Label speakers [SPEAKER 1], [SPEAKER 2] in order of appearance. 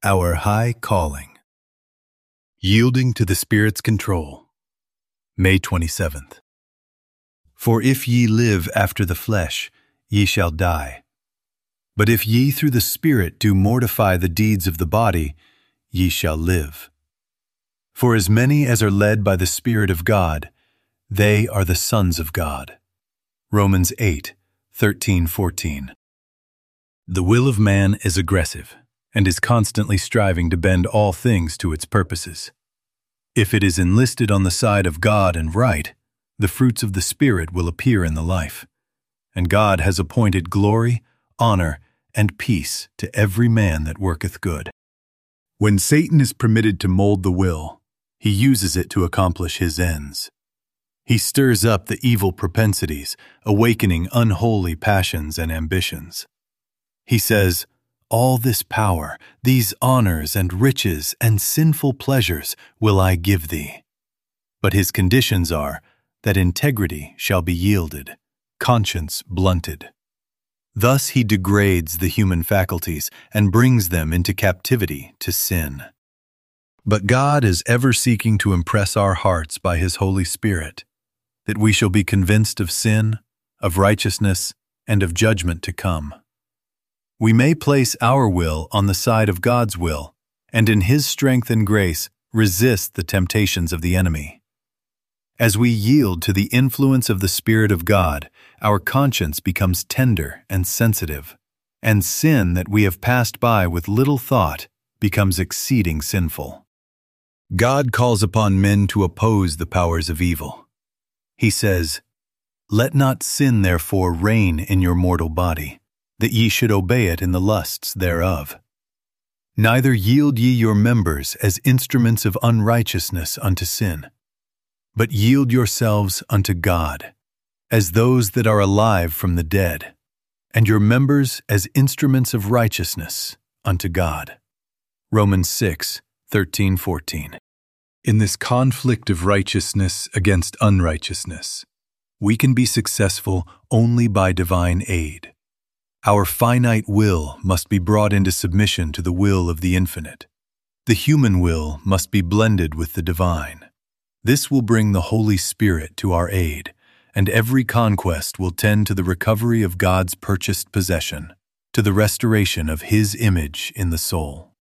[SPEAKER 1] Our High Calling. Yielding to the Spirit's control. May 27th. For if ye live after the flesh, ye shall die. But if ye through the Spirit do mortify the deeds of the body, ye shall live. For as many as are led by the Spirit of God, they are the sons of God. Romans 8:13-14. The will of man is aggressive and is constantly striving to bend all things to its purposes. If it is enlisted on the side of God and right, the fruits of the Spirit will appear in the life, and God has appointed glory, honor, and peace to every man that worketh good. When Satan is permitted to mold the will, he uses it to accomplish his ends. He stirs up the evil propensities, awakening unholy passions and ambitions. He says, "All this power, these honors and riches and sinful pleasures will I give thee." But his conditions are that integrity shall be yielded, conscience blunted. Thus he degrades the human faculties and brings them into captivity to sin. But God is ever seeking to impress our hearts by his Holy Spirit, that we shall be convinced of sin, of righteousness, and of judgment to come. We may place our will on the side of God's will, and in his strength and grace resist the temptations of the enemy. As we yield to the influence of the Spirit of God, our conscience becomes tender and sensitive, and sin that we have passed by with little thought becomes exceeding sinful. God calls upon men to oppose the powers of evil. He says, "Let not sin therefore reign in your mortal body, that ye should obey it in the lusts thereof. Neither yield ye your members as instruments of unrighteousness unto sin, but yield yourselves unto God, as those that are alive from the dead, and your members as instruments of righteousness unto God." Romans 6:13-14. In this conflict of righteousness against unrighteousness, we can be successful only by divine aid. Our finite will must be brought into submission to the will of the infinite. The human will must be blended with the divine. This will bring the Holy Spirit to our aid, and every conquest will tend to the recovery of God's purchased possession, to the restoration of his image in the soul.